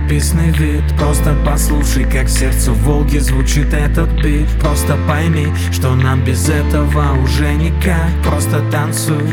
живописный вид. Просто послушай, как сердце Волги звучит этот бит. Просто пойми, что нам без этого уже никак. Просто танцуй,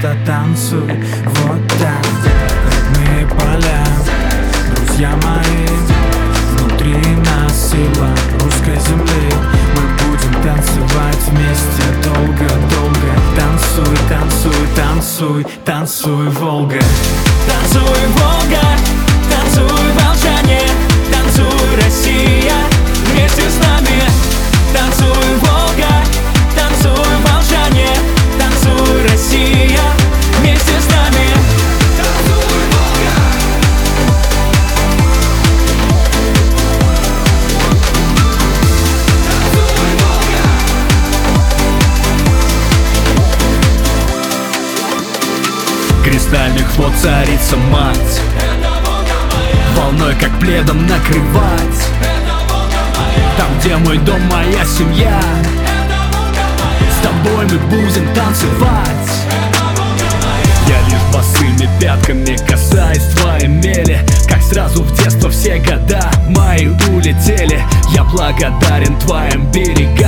вот так. Родные поля, друзья мои, внутри нас сила русской земли. Мы будем танцевать вместе долго-долго. Танцуй, танцуй, танцуй, танцуй, Волга. Танцуй, Волга, танцуй, молчание, танцуй, Россия, вместе с нами. Танцуй, Волга, танцуй, молчание, танцуй, Россия, вместе с нами. Танцуй, Волга. Танцуй, Волга. Кристальных вод царица мать, волной как пледом накрывать. Там, где мой дом, моя семья, с тобой мы будем танцевать. Я лишь босыми пятками касаюсь твоей мели, как сразу в детство все года мои улетели. Я благодарен твоим берегам.